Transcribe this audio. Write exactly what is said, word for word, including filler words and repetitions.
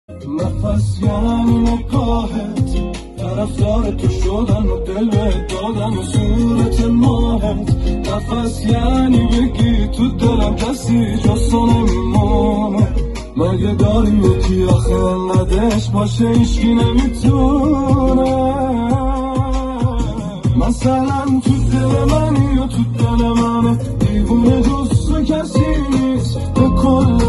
نفس یعنی نگاهت، طرفدار تو شدن و دل به دادن و صورت ماهت. نفس یعنی بگی تو دلم کسی جز تو نمیمونه. مگه داریم یکی آخه انقدرش باشه ایشکی نمیتونه. مثلا تو دل منی یا تو دل منه، دیوونه جز تو کسی نیست. به کل